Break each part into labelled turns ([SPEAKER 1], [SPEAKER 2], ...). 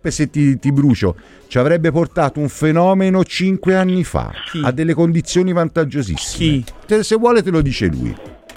[SPEAKER 1] Beppe, se ti brucio, ci avrebbe portato un fenomeno 5 anni fa a delle condizioni vantaggiosissime. Se vuole te lo dice lui.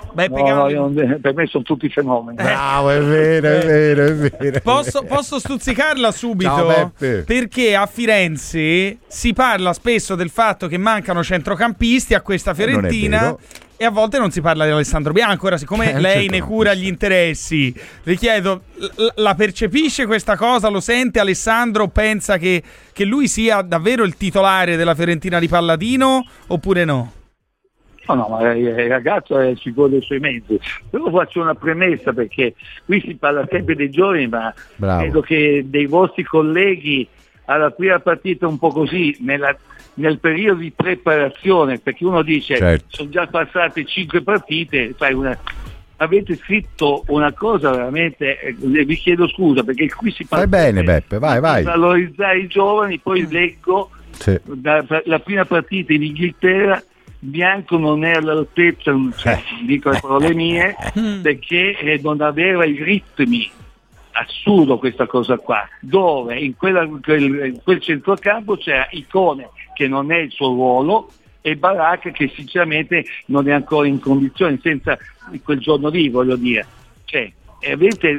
[SPEAKER 2] Per me sono tutti fenomeni.
[SPEAKER 1] Bravo, è vero.
[SPEAKER 3] Posso stuzzicarla subito?
[SPEAKER 1] Ciao, Beppe.
[SPEAKER 3] Perché a Firenze si parla spesso del fatto che mancano centrocampisti a questa Fiorentina e a volte non si parla di Alessandro Bianco. Ora, siccome lei ne cura gli interessi, le chiedo, la percepisce questa cosa? Lo sente Alessandro? Pensa che lui sia davvero il titolare della Fiorentina di Palladino oppure no?
[SPEAKER 2] No, ma il ragazzo è sicuro dei suoi mezzi. Però faccio una premessa, perché qui si parla sempre dei giovani, ma credo che dei vostri colleghi alla prima partita un po' così, nel periodo di preparazione, perché uno dice sono già passate 5 partite, avete scritto una cosa veramente, vi chiedo scusa, perché qui si parla
[SPEAKER 1] bene, Beppe, vai.
[SPEAKER 2] Valorizzare i giovani, poi leggo la prima partita in Inghilterra, Bianco non è all'altezza, dico le parole mie, perché non aveva i ritmi. Assurdo questa cosa qua, dove in quel centrocampo c'era Icone che non è il suo ruolo e Baracca che sinceramente non è ancora in condizione, senza quel giorno lì, voglio dire, avete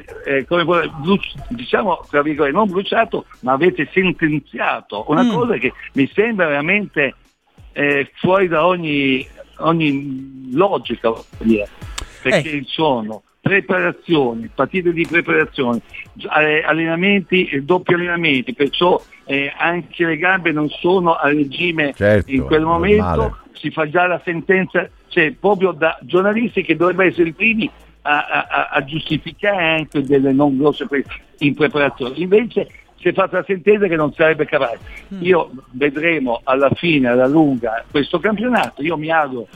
[SPEAKER 2] diciamo tra virgolette non bruciato, ma avete sentenziato una cosa che mi sembra veramente fuori da ogni logica, voglio dire, perché sono preparazioni, partite di preparazione, allenamenti e doppi allenamenti, perciò anche le gambe non sono a regime in quel momento, normale. Si fa già la sentenza, proprio da giornalisti che dovrebbero essere i primi a giustificare anche delle non grosse in preparazione, invece si è fatta la sentenza che non sarebbe capace. Io vedremo alla fine, alla lunga, questo campionato. Io mi auguro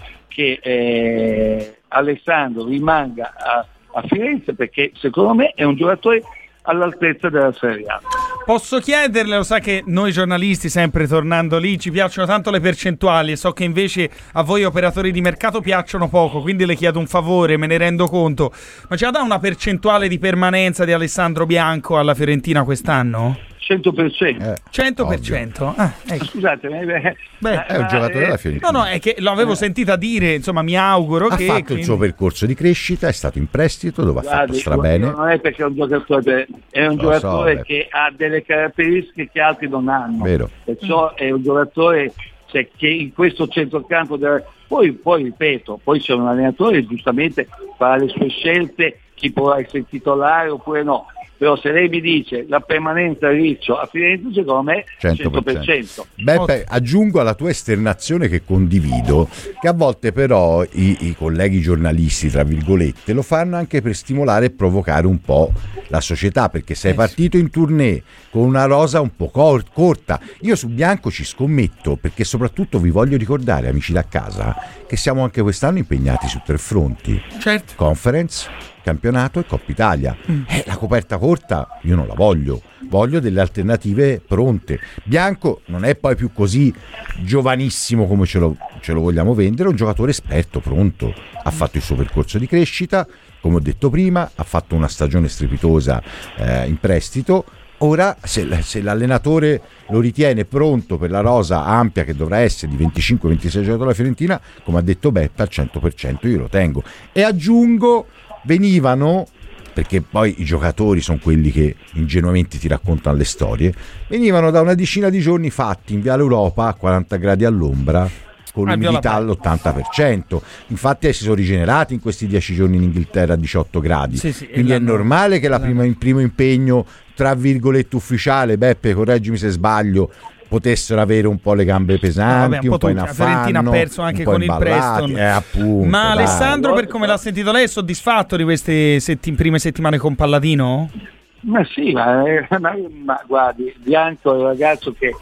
[SPEAKER 2] che Alessandro rimanga a Firenze, perché secondo me è un giocatore all'altezza della Serie A.
[SPEAKER 3] Posso chiederle, lo sa che noi giornalisti, sempre tornando lì, ci piacciono tanto le percentuali e so che invece a voi operatori di mercato piacciono poco, quindi le chiedo un favore, me ne rendo conto, ma ce la dà una percentuale di permanenza di Alessandro Bianco alla Fiorentina quest'anno?
[SPEAKER 2] 100%.
[SPEAKER 3] 100%?
[SPEAKER 2] Ecco. Scusate,
[SPEAKER 1] è un giocatore della Fiorentina.
[SPEAKER 3] No, è che l'avevo sentita dire, insomma, mi auguro
[SPEAKER 1] ha fatto il suo percorso di crescita, è stato in prestito dove ha fatto strabene.
[SPEAKER 2] Non è perché è un giocatore, che ha delle caratteristiche che altri non hanno.
[SPEAKER 1] Vero.
[SPEAKER 2] Perciò è un giocatore che in questo centrocampo poi ripeto, poi c'è un allenatore giustamente farà le sue scelte, chi può essere titolare oppure no. Però se lei mi dice la permanenza a Riccio a Firenze, secondo me 100%.
[SPEAKER 1] Beppe, aggiungo alla tua esternazione che condivido, che a volte però i colleghi giornalisti, tra virgolette, lo fanno anche per stimolare e provocare un po' la società, perché sei partito in tournée con una rosa un po' corta. Io su Bianco ci scommetto, perché soprattutto vi voglio ricordare, amici da casa, che siamo anche quest'anno impegnati su 3 fronti. Conference, campionato e Coppa Italia. La coperta corta io non la voglio delle alternative pronte. Bianco non è poi più così giovanissimo come ce lo vogliamo vendere, è un giocatore esperto, pronto, ha fatto il suo percorso di crescita, come ho detto prima, ha fatto una stagione strepitosa in prestito. Ora, se l'allenatore lo ritiene pronto per la rosa ampia che dovrà essere di 25-26 giocatori della Fiorentina, come ha detto Beppe, al 100% io lo tengo. E aggiungo, venivano, perché poi i giocatori sono quelli che ingenuamente ti raccontano le storie, venivano da una decina di giorni fatti in Viale Europa a 40 gradi all'ombra con l'umidità all'80%. Infatti si sono rigenerati in questi 10 giorni in Inghilterra a 18 gradi. Quindi è normale che il primo impegno, tra virgolette, ufficiale, Beppe, correggimi se sbaglio, potessero avere un po' le gambe pesanti, un po' in affanno,
[SPEAKER 3] la Fiorentina ha perso anche con il Preston.
[SPEAKER 1] Appunto,
[SPEAKER 3] ma Alessandro, per come l'ha sentito lei, è soddisfatto di queste prime settimane con Palladino?
[SPEAKER 2] Ma sì, ma guardi, Bianco è un ragazzo che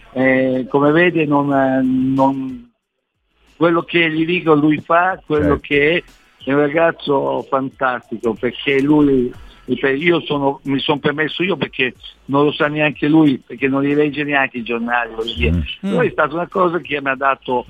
[SPEAKER 2] come vede non quello che gli dico lui fa, quello che è un ragazzo fantastico, perché lui, mi sono permesso io, perché non lo sa neanche lui, perché non li legge neanche i giornali, però è stata una cosa che mi ha dato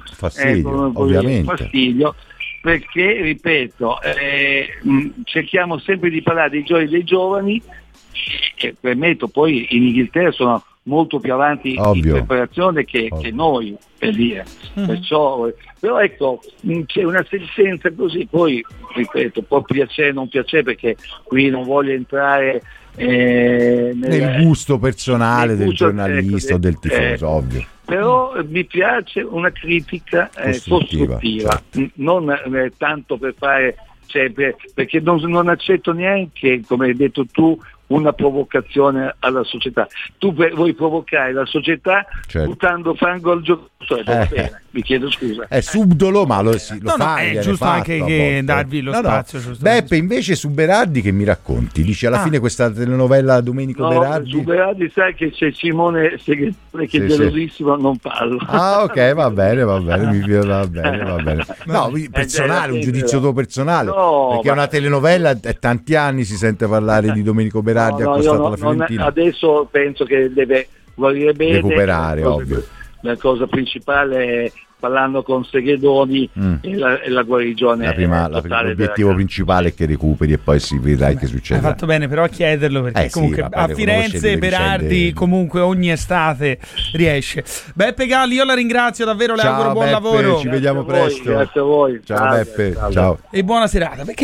[SPEAKER 2] fastidio, perché ripeto, cerchiamo sempre di parlare dei giovani che premetto, poi in Inghilterra sono molto più avanti in preparazione che noi, per dire. Perciò, però ecco, c'è una sentenza così, poi ripeto, può piacere non piacere, perché qui non voglio entrare
[SPEAKER 1] nel gusto personale del giornalista o del tifoso, ovvio.
[SPEAKER 2] Però mi piace una critica costruttiva, certo. Non tanto per fare, perché non accetto neanche, come hai detto tu, una provocazione alla società. Tu vuoi provocare la società, certo, buttando fango al giocatore. Mi chiedo scusa.
[SPEAKER 1] È subdolo, ma lo fa.
[SPEAKER 3] È giusto anche che darvi lo spazio.
[SPEAKER 1] Beppe, invece su Berardi che mi racconti? Dici alla fine questa telenovela Domenico Berardi?
[SPEAKER 2] Su Berardi sai che c'è Simone Segretore che è gelosissimo, non parlo.
[SPEAKER 1] Ok, va bene, va bene. No, personale, un giudizio tuo personale, perché è una telenovela e tanti anni si sente parlare di Domenico Berardi accostato alla Fiorentina.
[SPEAKER 2] Adesso penso che deve guarire bene,
[SPEAKER 1] recuperare, ovvio.
[SPEAKER 2] La cosa principale è, parlando con Seghedoni, e la guarigione.
[SPEAKER 1] L'obiettivo principale è che recuperi e poi si vedrai che succede.
[SPEAKER 3] Hai fatto bene però a chiederlo, perché comunque a Firenze Berardi comunque ogni estate riesce. Beppe Galli, io la ringrazio davvero, le auguro buon lavoro.
[SPEAKER 1] Ci vediamo presto.
[SPEAKER 2] Grazie a voi.
[SPEAKER 1] Ciao Beppe, ciao.
[SPEAKER 3] E buona serata. Perché